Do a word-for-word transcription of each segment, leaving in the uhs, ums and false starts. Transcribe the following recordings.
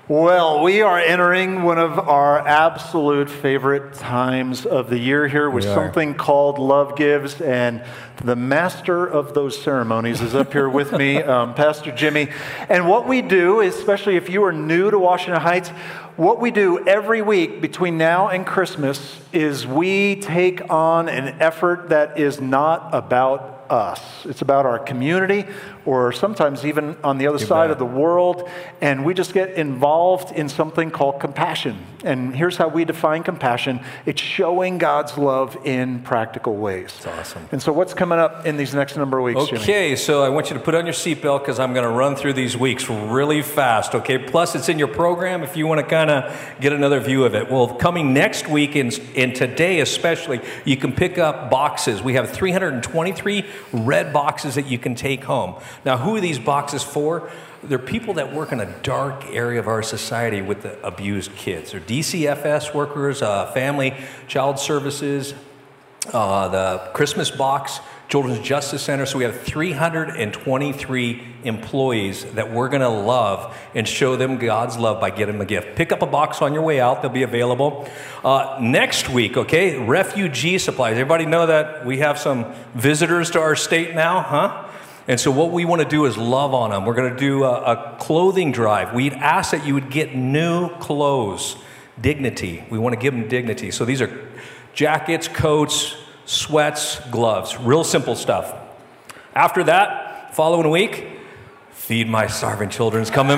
Well, we are entering one of our absolute favorite times of the year here with something called Love Gives, and the master of those ceremonies is up here with me, um, Pastor Jimmy. And what we do, especially if you are new to Washington Heights, what we do every week between now and Christmas is we take on an effort that is not about us. It's about our community, or sometimes even on the other You side bet. of the world, and we just get involved in something called compassion. And here's how we define compassion. It's showing God's love in practical ways. That's awesome. And so what's coming up in these next number of weeks, Jimmy? Okay, so I want you to put on your seatbelt because I'm going to run through these weeks really fast, okay? Plus, it's in your program if you want to kind of get another view of it. Well, coming next week, and, and today especially, you can pick up boxes. We have three hundred twenty-three red boxes that you can take home. Now, who are these boxes for? They're people that work in a dark area of our society with the abused kids. They're D C F S workers, uh, family, child services, uh, the Christmas box, Children's Justice Center. So we have three hundred twenty-three employees that we're going to love and show them God's love by getting them a gift. Pick up a box on your way out. They'll be available. Uh, next week, okay, refugee supplies. Everybody know that we have some visitors to our state now, huh? And so what we want to do is love on them. We're going to do a, a clothing drive. We'd ask that you would get new clothes, dignity. We want to give them dignity. So these are jackets, coats, sweats, gloves, real simple stuff. After that, following week, Feed My Starving Children's coming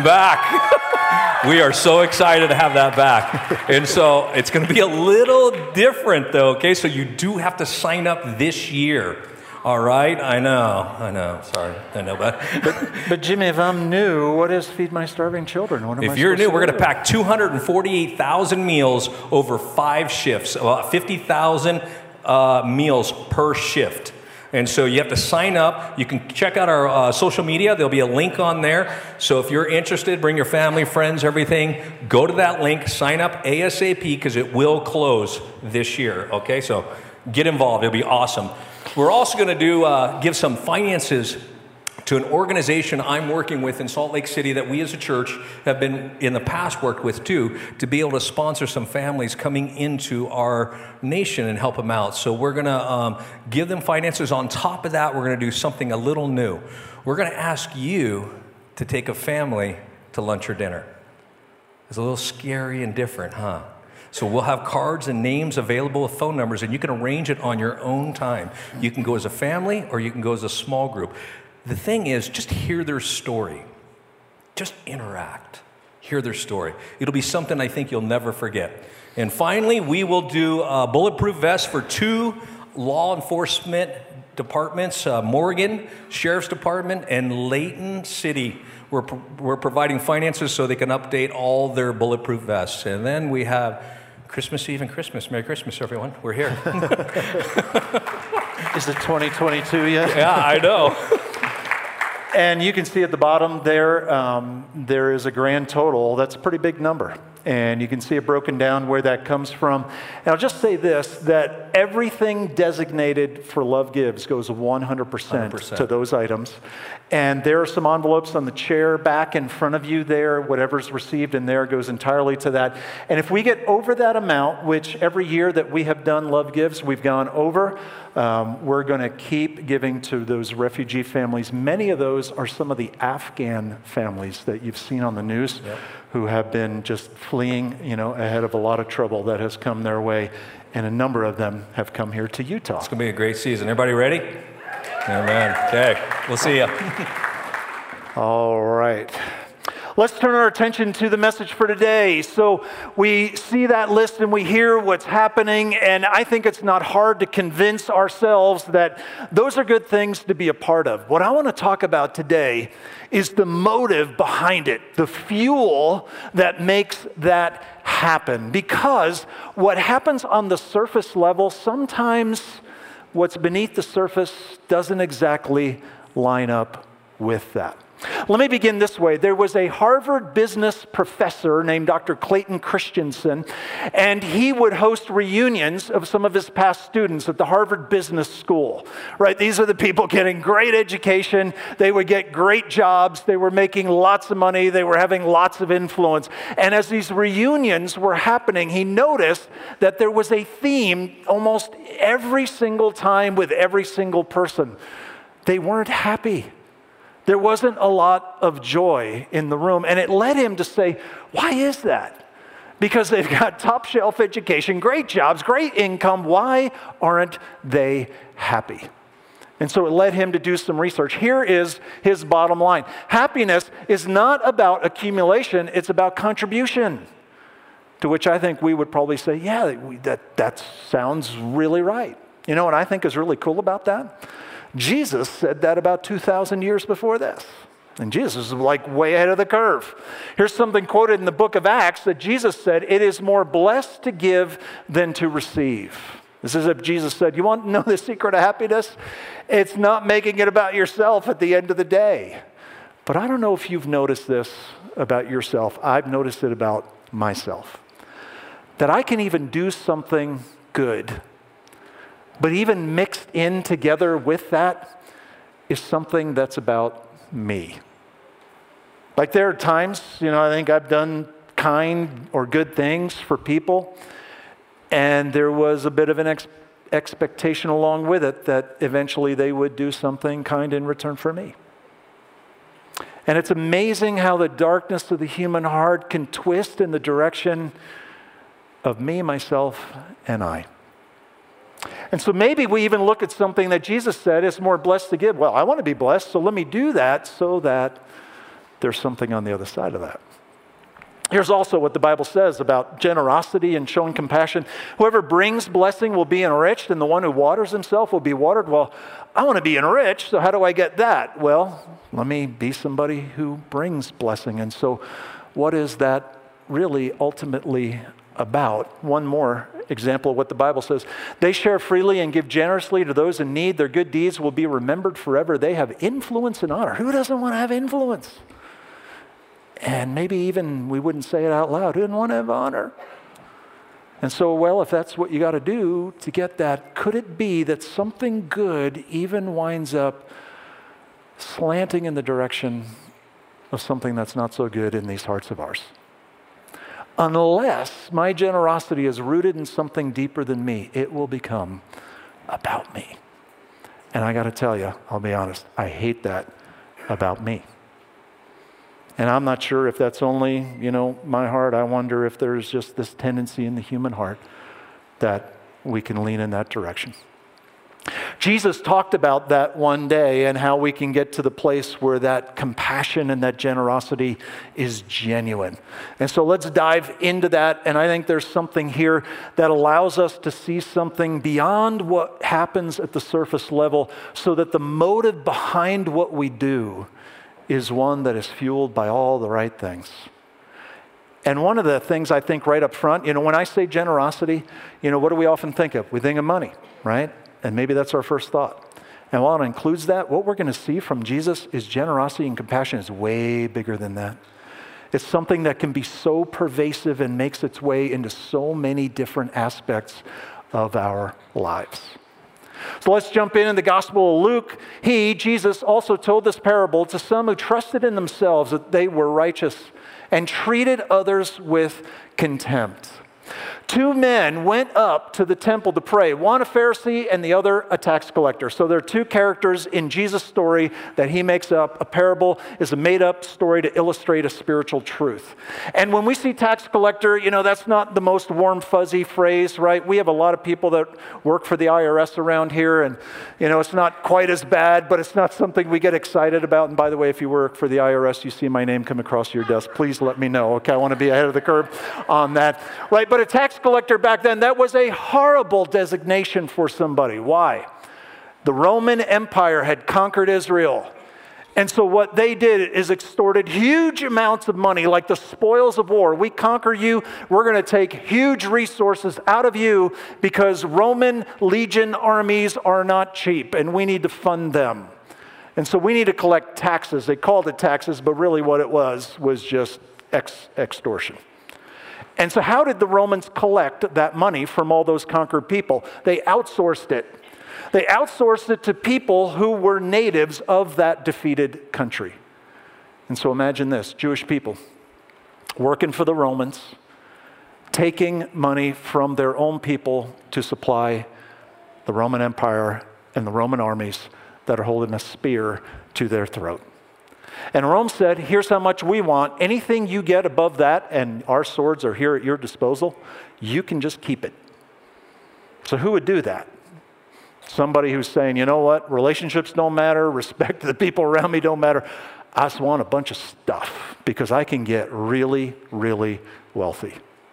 back. We are so excited to have that back. And so it's going to be a little different though, okay? So you do have to sign up this year. All right, I know, I know, sorry, I know, but... but, but Jimmy, if I'm new, what is Feed My Starving Children? What am if I you're new, supposed we're to going to do? pack two hundred forty-eight thousand meals over five shifts, about fifty thousand uh, meals per shift. And so you have to sign up. You can check out our uh, social media. There'll be a link on there. So if you're interested, bring your family, friends, everything. Go to that link, sign up ASAP, because it will close this year, okay? So get involved. It'll be awesome. We're also going to do uh, give some finances to an organization I'm working with in Salt Lake City that we as a church have been in the past worked with too, to be able to sponsor some families coming into our nation and help them out. So we're going to um, give them finances. On top of that, we're going to do something a little new. We're going to ask you to take a family to lunch or dinner. It's a little scary and different, huh? So we'll have cards and names available with phone numbers, and you can arrange it on your own time. You can go as a family or you can go as a small group. The thing is, just hear their story. Just interact. Hear their story. It'll be something I think you'll never forget. And finally, we will do a bulletproof vests for two law enforcement departments, uh, Morgan Sheriff's Department and Layton City. We're, we're providing finances so they can update all their bulletproof vests. And then we have Christmas Eve and Christmas. Merry Christmas, everyone. We're here. Is it twenty twenty-two yet? Yeah, I know. And you can see at the bottom there, um, there is a grand total. That's a pretty big number. And you can see it broken down where that comes from. And I'll just say this, that everything designated for Love Gives goes one hundred percent, one hundred percent to those items. And there are some envelopes on the chair back in front of you there. Whatever's received in there goes entirely to that. And if we get over that amount, which every year that we have done Love Gives, we've gone over, um, we're going to keep giving to those refugee families. Many of those are some of the Afghan families that you've seen on the news. Yep. Who have been just fleeing, you know, ahead of a lot of trouble that has come their way. And a number of them have come here to Utah. It's going to be a great season. Everybody ready? Amen. Okay, we'll see you. All right. Let's turn our attention to the message for today. So we see that list and we hear what's happening, and I think it's not hard to convince ourselves that those are good things to be a part of. What I want to talk about today is the motive behind it, the fuel that makes that happen. Because what happens on the surface level, sometimes what's beneath the surface doesn't exactly line up with that. Let me begin this way. There was a Harvard business professor named Doctor Clayton Christensen, and he would host reunions of some of his past students at the Harvard Business School. Right? These are the people getting great education. They would get great jobs. They were making lots of money. They were having lots of influence. And as these reunions were happening, he noticed that there was a theme almost every single time with every single person. They weren't happy. There wasn't a lot of joy in the room. And it led him to say, why is that? Because they've got top shelf education, great jobs, great income. Why aren't they happy? And so it led him to do some research. Here is his bottom line. Happiness is not about accumulation, it's about contribution. To which I think we would probably say, yeah, that, that sounds really right. You know what I think is really cool about that? Jesus said that about two thousand years before this. And Jesus is like way ahead of the curve. Here's something quoted in the book of Acts that Jesus said, it is more blessed to give than to receive. This is if Jesus said, you want to know the secret of happiness? It's not making it about yourself at the end of the day. But I don't know if you've noticed this about yourself. I've noticed it about myself. That I can even do something good, but even mixed in together with that is something that's about me. Like there are times, you know, I think I've done kind or good things for people, and there was a bit of an ex- expectation along with it that eventually they would do something kind in return for me. And it's amazing how the darkness of the human heart can twist in the direction of me, myself, and I. And so maybe we even look at something that Jesus said is more blessed to give. Well, I want to be blessed, so let me do that so that there's something on the other side of that. Here's also what the Bible says about generosity and showing compassion. Whoever brings blessing will be enriched, and the one who waters himself will be watered. Well, I want to be enriched, so how do I get that? Well, let me be somebody who brings blessing. And so what is that really ultimately about? One more example of what the Bible says. They share freely and give generously to those in need. Their good deeds will be remembered forever. They have influence and honor. Who doesn't want to have influence? And maybe even we wouldn't say it out loud. Who doesn't want to have honor? And so, well, if that's what you got to do to get that, could it be that something good even winds up slanting in the direction of something that's not so good in these hearts of ours? Unless my generosity is rooted in something deeper than me, it will become about me. And I got to tell you, I'll be honest, I hate that about me. And I'm not sure if that's only, you know, my heart. I wonder if there's just this tendency in the human heart that we can lean in that direction. Jesus talked about that one day and how we can get to the place where that compassion and that generosity is genuine. And so let's dive into that. And I think there's something here that allows us to see something beyond what happens at the surface level so that the motive behind what we do is one that is fueled by all the right things. And one of the things I think right up front, you know, when I say generosity, you know, what do we often think of? We think of money, right? And maybe that's our first thought. And while it includes that, what we're going to see from Jesus is generosity and compassion is way bigger than that. It's something that can be so pervasive and makes its way into so many different aspects of our lives. So let's jump in in the Gospel of Luke. He, Jesus, also told this parable to some who trusted in themselves that they were righteous and treated others with contempt. Two men went up to the temple to pray, one a Pharisee and the other a tax collector. So there are two characters in Jesus' story that he makes up. A parable is a made-up story to illustrate a spiritual truth. And when we see tax collector, you know, that's not the most warm, fuzzy phrase, right? We have a lot of people that work for the I R S around here, and, you know, it's not quite as bad, but it's not something we get excited about. And by the way, if you work for the I R S, you see my name come across your desk, please let me know, okay? I want to be ahead of the curve on that, right? But a tax collector back then, that was a horrible designation for somebody. Why? The Roman Empire had conquered Israel. And so what they did is extorted huge amounts of money, like the spoils of war. We conquer you, we're going to take huge resources out of you because Roman legion armies are not cheap and we need to fund them. And so we need to collect taxes. They called it taxes, but really what it was was just ex- extortion. And so how did the Romans collect that money from all those conquered people? They outsourced it. They outsourced it to people who were natives of that defeated country. And so imagine this, Jewish people working for the Romans, taking money from their own people to supply the Roman Empire and the Roman armies that are holding a spear to their throat. And Rome said, here's how much we want. Anything you get above that, and our swords are here at your disposal, you can just keep it. So who would do that? Somebody who's saying, you know what, relationships don't matter, respect to the people around me don't matter. I just want a bunch of stuff because I can get really, really wealthy.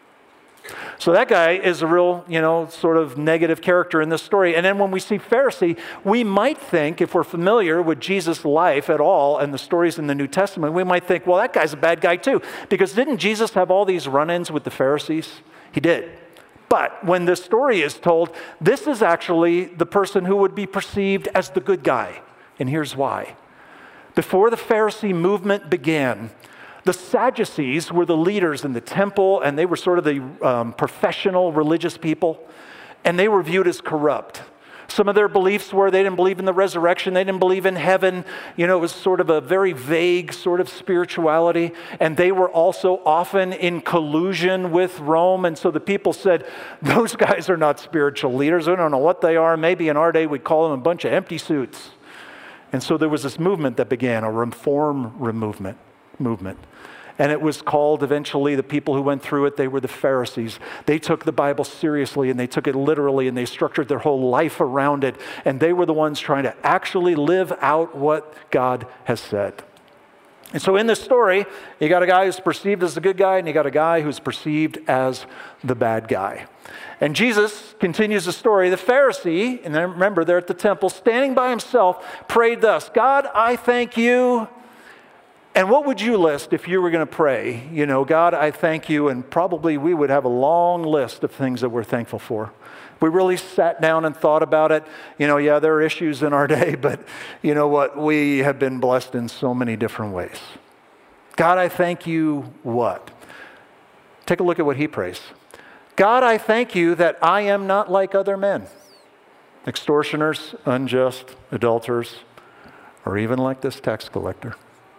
So that guy is a real, you know, sort of negative character in this story. And then when we see Pharisee, we might think, if we're familiar with Jesus' life at all and the stories in the New Testament, we might think, well, that guy's a bad guy too. Because didn't Jesus have all these run-ins with the Pharisees? He did. But when this story is told, this is actually the person who would be perceived as the good guy. And here's why. Before the Pharisee movement began, the Sadducees were the leaders in the temple, and they were sort of the um, professional religious people, and they were viewed as corrupt. Some of their beliefs were they didn't believe in the resurrection, they didn't believe in heaven. You know, it was sort of a very vague sort of spirituality, and they were also often in collusion with Rome, and so the people said, those guys are not spiritual leaders, we don't know what they are, maybe in our day we'd call them a bunch of empty suits. And so there was this movement that began, a reform movement. movement. And it was called eventually, the people who went through it, they were the Pharisees. They took the Bible seriously and they took it literally and they structured their whole life around it. And they were the ones trying to actually live out what God has said. And so in this story, you got a guy who's perceived as the good guy and you got a guy who's perceived as the bad guy. And Jesus continues the story. The Pharisee, and then remember they're at the temple, standing by himself, prayed thus, God, I thank you. And what would you list if you were going to pray? You know, God, I thank you. And probably we would have a long list of things that we're thankful for. We really sat down and thought about it. You know, yeah, there are issues in our day, but you know what? We have been blessed in so many different ways. God, I thank you what? Take a look at what he prays. God, I thank you that I am not like other men, extortioners, unjust, adulterers, or even like this tax collector.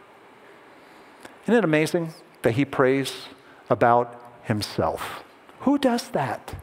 Isn't it amazing that he prays about himself? Who does that?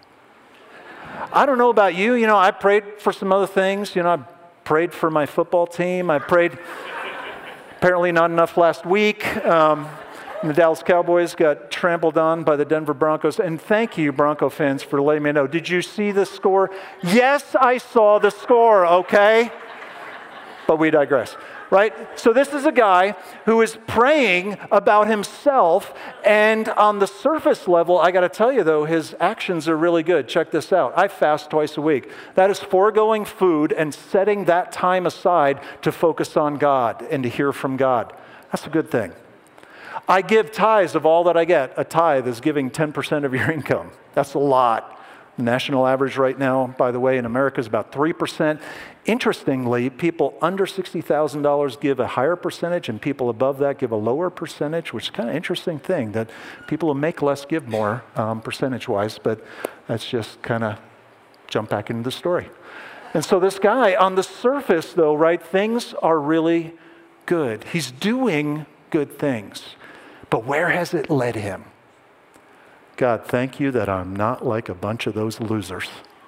I don't know about you. You know, I prayed for some other things. You know, I prayed for my football team. I prayed, apparently not enough last week. Um, the Dallas Cowboys got trampled on by the Denver Broncos. And thank you, Bronco fans, for letting me know. Did you see the score? Yes, I saw the score, okay? But we digress. Right? So this is a guy who is praying about himself, and on the surface level, I got to tell you though, his actions are really good. Check this out. I fast twice a week. That is foregoing food and setting that time aside to focus on God and to hear from God. That's a good thing. I give tithes of all that I get. A tithe is giving ten percent of your income. That's a lot. The national average right now, by the way, in America is about three percent. Interestingly, people under sixty thousand dollars give a higher percentage and people above that give a lower percentage, which is kind of an interesting thing that people who make less give more um, percentage-wise, but that's just kind of jump back into the story. And so this guy, on the surface though, right, things are really good. He's doing good things. But where has it led him? God, thank you that I'm not like a bunch of those losers.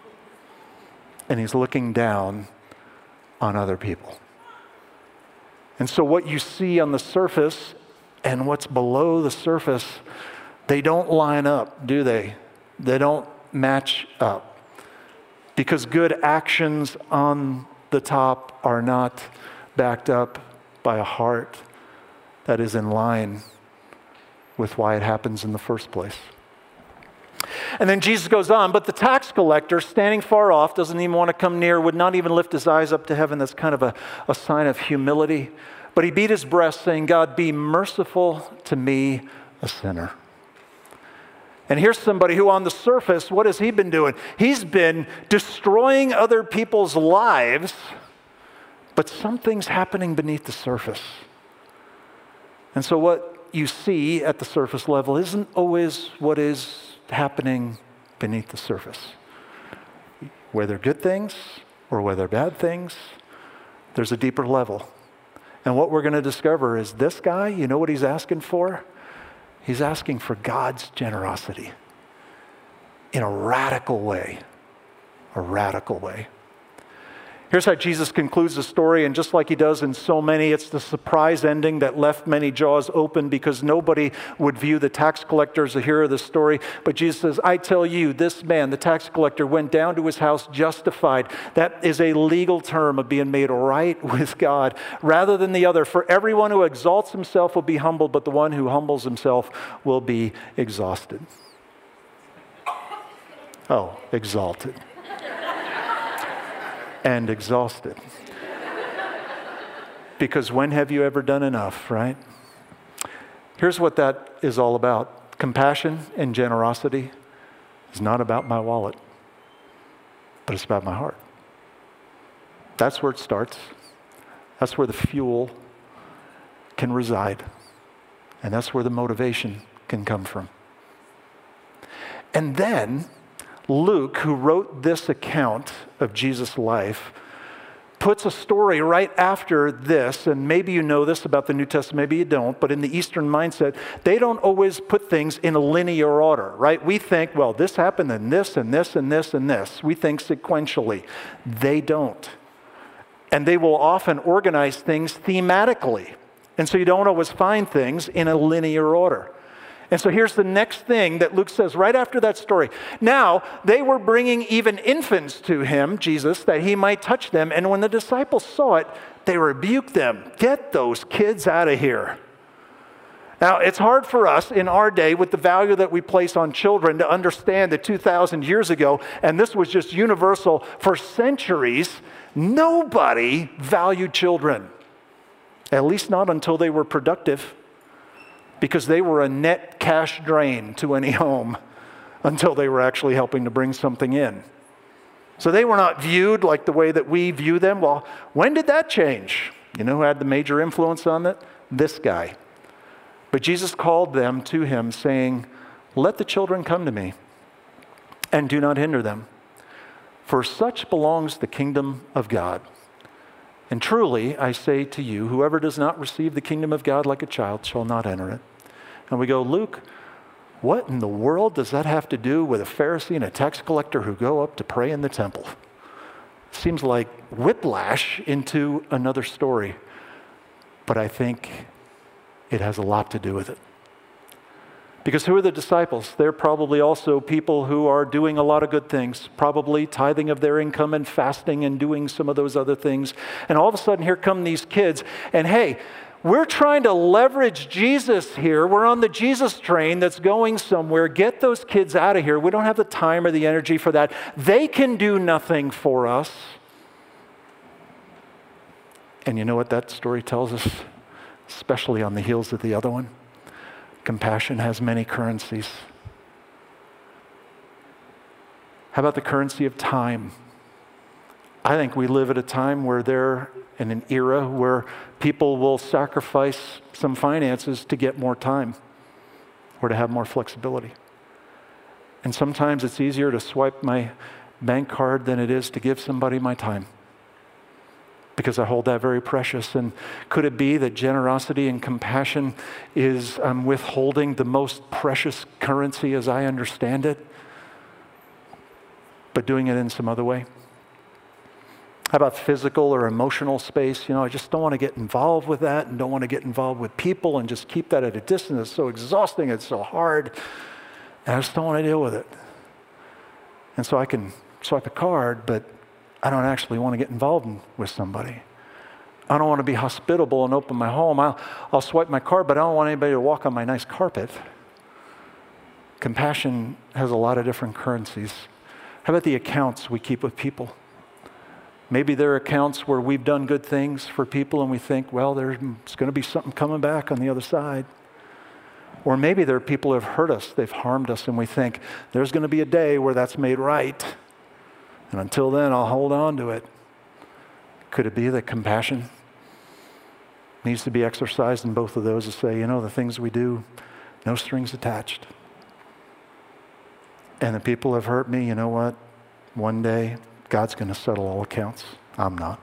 And he's looking down on other people. And so what you see on the surface and what's below the surface, they don't line up, do they? They don't match up. Because good actions on the top are not backed up by a heart that is in line with why it happens in the first place. And then Jesus goes on, but the tax collector, standing far off, doesn't even want to come near, would not even lift his eyes up to heaven. That's kind of a, a sign of humility. But he beat his breast, saying, God, be merciful to me, a sinner. And here's somebody who on the surface, what has he been doing? He's been destroying other people's lives But something's happening beneath the surface. And so what you see at the surface level isn't always what is happening beneath the surface. Whether good things or whether bad things, there's a deeper level. And what we're going to discover is this guy, you know what he's asking for? He's asking for God's generosity in a radical way. A radical way. Here's how Jesus concludes the story, and just like he does in so many, it's the surprise ending that left many jaws open because nobody would view the tax collector as a hero of the story. But Jesus says, I tell you, this man, the tax collector, went down to his house justified. That is a legal term of being made right with God rather than the other. For everyone who exalts himself will be humbled, but the one who humbles himself will be exhausted. Oh, exalted. And exhausted. Because when have you ever done enough, right? Here's what that is all about. Compassion and generosity is not about my wallet, but it's about my heart. That's where it starts. That's where the fuel can reside. And that's where the motivation can come from. And then Luke, who wrote this account of Jesus' life, puts a story right after this, and maybe you know this about the New Testament, maybe you don't, but in the Eastern mindset, they don't always put things in a linear order, right? We think, well, this happened, and this, and this, and this, and this. We think sequentially. They don't. And they will often organize things thematically. And so you don't always find things in a linear order. And so here's the next thing that Luke says right after that story. Now, they were bringing even infants to him, Jesus, that he might touch them. And when the disciples saw it, they rebuked them. Get those kids out of here. Now, it's hard for us in our day with the value that we place on children to understand that two thousand years ago, and this was just universal for centuries, nobody valued children. At least not until they were productive. Because they were a net cash drain to any home until they were actually helping to bring something in. So they were not viewed like the way that we view them. Well, when did that change? You know who had the major influence on that? This guy. But Jesus called them to him saying, let the children come to me and do not hinder them. For such belongs the kingdom of God. And truly, I say to you, whoever does not receive the kingdom of God like a child shall not enter it. And we go, Luke, what in the world does that have to do with a Pharisee and a tax collector who go up to pray in the temple? Seems like whiplash into another story. But I think it has a lot to do with it. Because who are the disciples? They're probably also people who are doing a lot of good things, probably tithing of their income and fasting and doing some of those other things. And all of a sudden, here come these kids. And hey, we're trying to leverage Jesus here. We're on the Jesus train that's going somewhere. Get those kids out of here. We don't have the time or the energy for that. They can do nothing for us. And you know what that story tells us? Especially on the heels of the other one. Compassion has many currencies. How about the currency of time? I think we live at a time where they're in an era where people will sacrifice some finances to get more time or to have more flexibility. And sometimes it's easier to swipe my bank card than it is to give somebody my time, because I hold that very precious. And could it be that generosity and compassion is um, withholding the most precious currency as I understand it, but doing it in some other way? How about physical or emotional space? You know, I just don't want to get involved with that and don't want to get involved with people and just keep that at a distance. It's so exhausting. It's so hard. And I just don't want to deal with it. And so I can swipe a card, but I don't actually want to get involved in, with somebody. I don't want to be hospitable and open my home. I'll, I'll swipe my card, but I don't want anybody to walk on my nice carpet. Compassion has a lot of different currencies. How about the accounts we keep with people? Maybe there are accounts where we've done good things for people and we think, well, there's going to be something coming back on the other side. Or maybe there are people who have hurt us, they've harmed us, and we think there's going to be a day where that's made right. And until then, I'll hold on to it. Could it be that compassion needs to be exercised in both of those to say, you know, the things we do, no strings attached. And the people have hurt me, you know what? One day, God's going to settle all accounts. I'm not.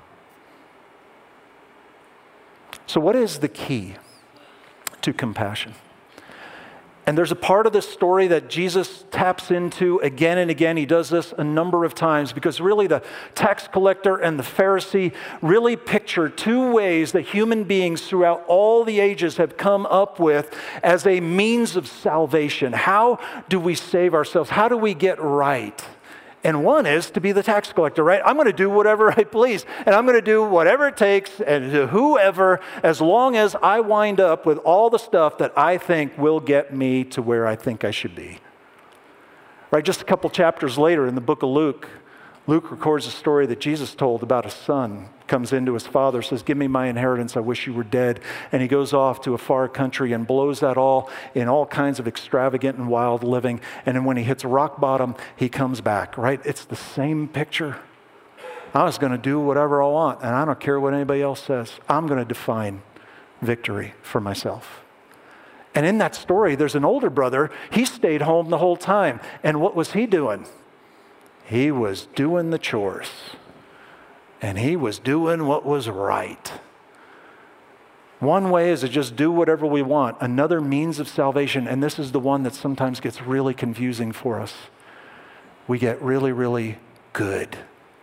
So what is the key to compassion? And there's a part of this story that Jesus taps into again and again. He does this a number of times because really the tax collector and the Pharisee really picture two ways that human beings throughout all the ages have come up with as a means of salvation. How do we save ourselves? How do we get right? And one is to be the tax collector, right? I'm going to do whatever I please, and I'm going to do whatever it takes, and to whoever, as long as I wind up with all the stuff that I think will get me to where I think I should be. Right? Just a couple chapters later in the book of Luke, Luke records a story that Jesus told about a son comes into his father, says, give me my inheritance, I wish you were dead. And he goes off to a far country and blows that all in all kinds of extravagant and wild living. And then when he hits rock bottom, he comes back, right? It's the same picture. I was going to do whatever I want, and I don't care what anybody else says. I'm going to define victory for myself. And in that story, there's an older brother. He stayed home the whole time. And what was he doing? He was doing the chores. And he was doing what was right. One way is to just do whatever we want. Another means of salvation, and this is the one that sometimes gets really confusing for us. We get really, really good.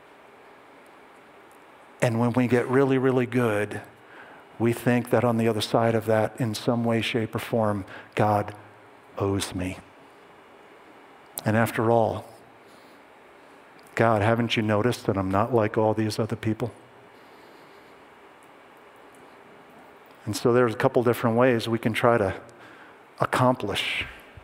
And when we get really, really good, we think that on the other side of that, in some way, shape, or form, God owes me. And after all, God, haven't you noticed that I'm not like all these other people? And so there's a couple different ways we can try to accomplish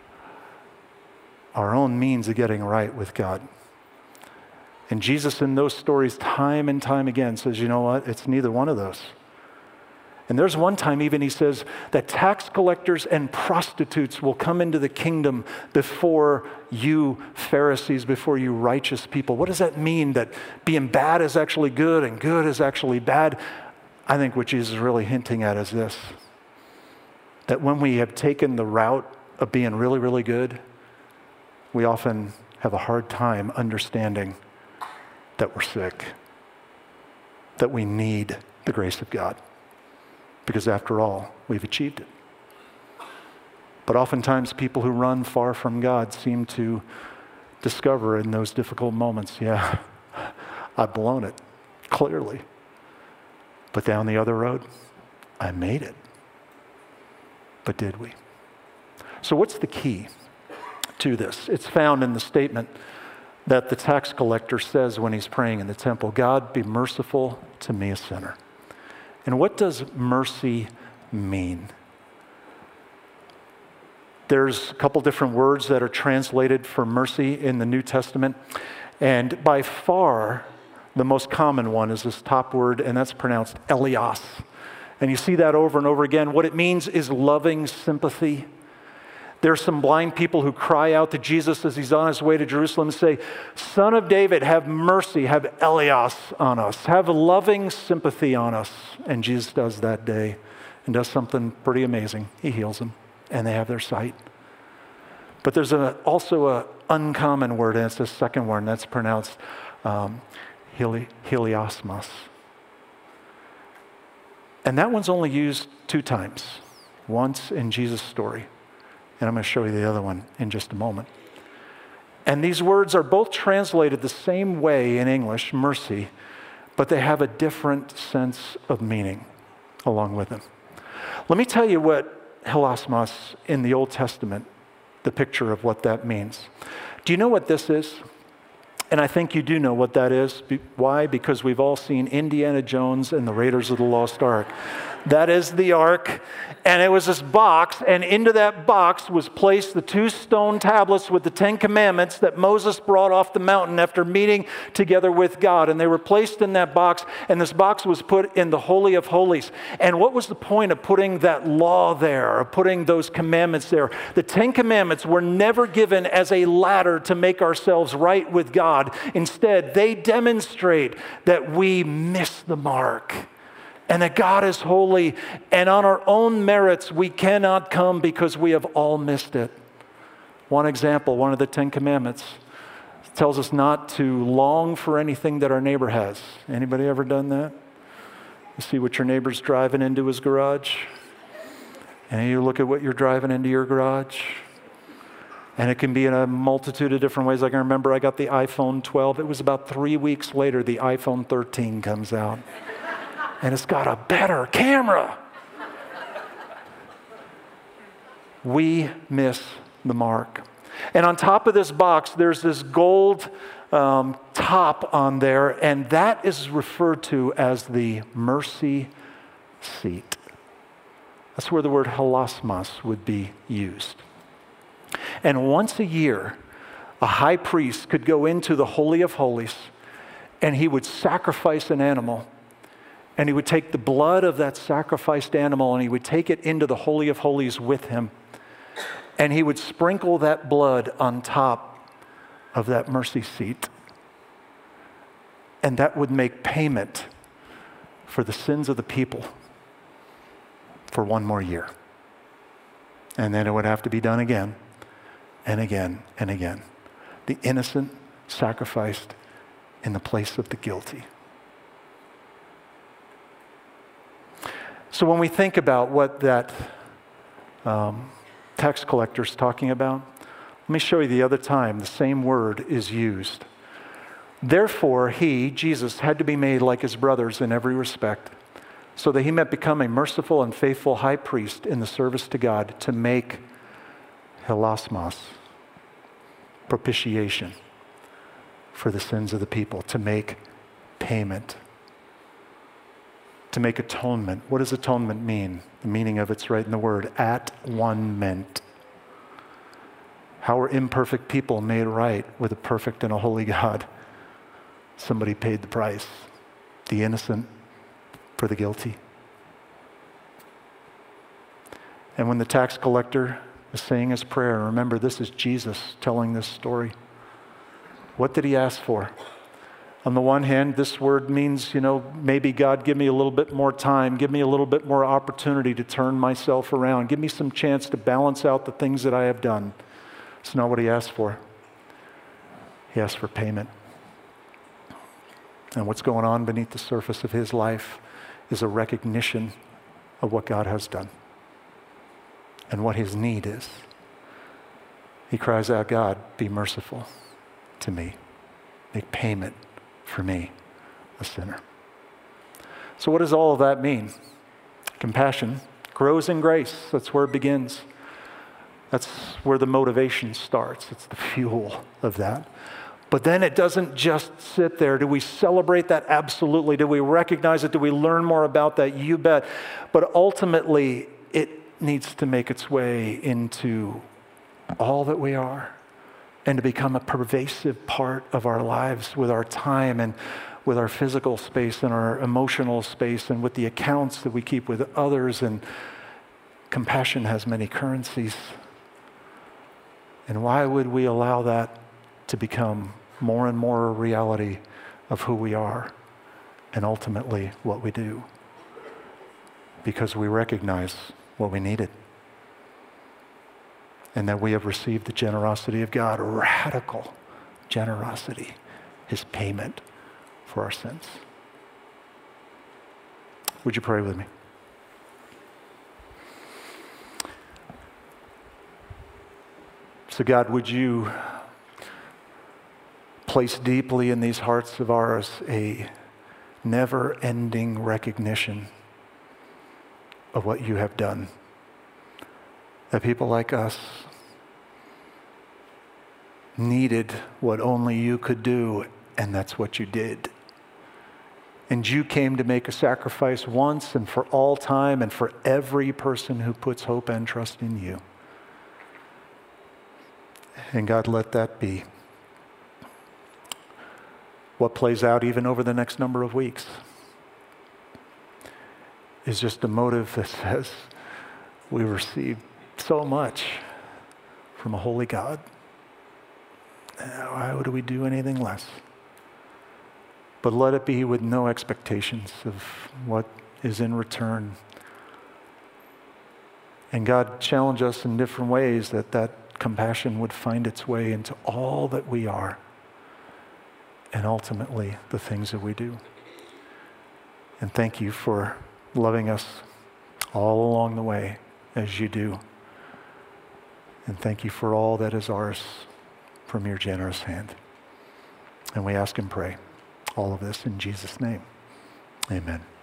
our own means of getting right with God. And Jesus in those stories time and time again says, you know what? It's neither one of those. And there's one time even he says that tax collectors and prostitutes will come into the kingdom before you Pharisees, before you righteous people. What does that mean? That being bad is actually good and good is actually bad? I think what Jesus is really hinting at is this, that when we have taken the route of being really, really good, we often have a hard time understanding that we're sick, that we need the grace of God. Because after all, we've achieved it. But oftentimes people who run far from God seem to discover in those difficult moments, yeah, I've blown it, clearly. But down the other road, I made it. But did we? So what's the key to this? It's found in the statement that the tax collector says when he's praying in the temple, God, be merciful to me, a sinner. And what does mercy mean? There's a couple different words that are translated for mercy in the New Testament. And by far, the most common one is this top word, and that's pronounced elios. And you see that over and over again. What it means is loving sympathy. There's some blind people who cry out to Jesus as he's on his way to Jerusalem and say, Son of David, have mercy, have elios on us, have loving sympathy on us. And Jesus does that day and does something pretty amazing. He heals them and they have their sight. But there's a, also an uncommon word, and it's the second word, and that's pronounced um, heli, heliosmos. And that one's only used two times, once in Jesus' story. And I'm going to show you the other one in just a moment. And these words are both translated the same way in English, mercy, but they have a different sense of meaning along with them. Let me tell you what hilasmos in the Old Testament, the picture of what that means. Do you know what this is? And I think you do know what that is. Why? Because we've all seen Indiana Jones and the Raiders of the Lost Ark. That is the ark. And it was this box, and into that box was placed the two stone tablets with the Ten Commandments that Moses brought off the mountain after meeting together with God. And they were placed in that box, and this box was put in the Holy of Holies. And what was the point of putting that law there, or putting those commandments there? The Ten Commandments were never given as a ladder to make ourselves right with God. Instead, they demonstrate that we miss the mark, and that God is holy, and on our own merits we cannot come because we have all missed it. One example, one of the Ten Commandments tells us not to long for anything that our neighbor has. Anybody ever done that? You see what your neighbor's driving into his garage, and you look at what you're driving into your garage, and it can be in a multitude of different ways. I can remember I got the iPhone twelve. It was about three weeks later, the iPhone thirteen comes out. And it's got a better camera. We miss the mark. And on top of this box, there's this gold um, top on there, and that is referred to as the mercy seat. That's where the word hilasmos would be used. And once a year, a high priest could go into the Holy of Holies, and he would sacrifice an animal. And he would take the blood of that sacrificed animal and he would take it into the Holy of Holies with him. And he would sprinkle that blood on top of that mercy seat. And that would make payment for the sins of the people for one more year. And then it would have to be done again and again and again. The innocent sacrificed in the place of the guilty. So when we think about what that um, tax collector is talking about, let me show you the other time the same word is used. Therefore, he, Jesus, had to be made like his brothers in every respect, so that he might become a merciful and faithful high priest in the service to God to make hilasmos, propitiation for the sins of the people, to make payment. To make atonement. What does atonement mean? The meaning of it's right in the word, at one meant. How are imperfect people made right with a perfect and a holy God? Somebody paid the price. The innocent for the guilty. And when the tax collector is saying his prayer, remember this is Jesus telling this story. What did he ask for? On the one hand, this word means, you know, maybe God, give me a little bit more time. Give me a little bit more opportunity to turn myself around. Give me some chance to balance out the things that I have done. It's not what he asked for. He asked for payment. And what's going on beneath the surface of his life is a recognition of what God has done and what his need is. He cries out, God, be merciful to me. Make payment for me, a sinner. So what does all of that mean? Compassion grows in grace. That's where it begins. That's where the motivation starts. It's the fuel of that. But then it doesn't just sit there. Do we celebrate that? Absolutely. Do we recognize it? Do we learn more about that? You bet. But ultimately, it needs to make its way into all that we are, and to become a pervasive part of our lives with our time and with our physical space and our emotional space and with the accounts that we keep with others. And compassion has many currencies. And why would we allow that to become more and more a reality of who we are and ultimately what we do? Because we recognize what we needed. And that we have received the generosity of God, radical generosity, his payment for our sins. Would you pray with me? So God, would you place deeply in these hearts of ours a never-ending recognition of what you have done. That people like us needed what only you could do, and that's what you did. And you came to make a sacrifice once and for all time and for every person who puts hope and trust in you. And God, let that be what plays out even over the next number of weeks. Is just a motive that says we receive so much from a holy God. Why would we do anything less? But let it be with no expectations of what is in return. And God, challenge us in different ways that that compassion would find its way into all that we are and ultimately the things that we do. And thank you for loving us all along the way as you do. And thank you for all that is ours from your generous hand. And we ask and pray all of this in Jesus' name. Amen.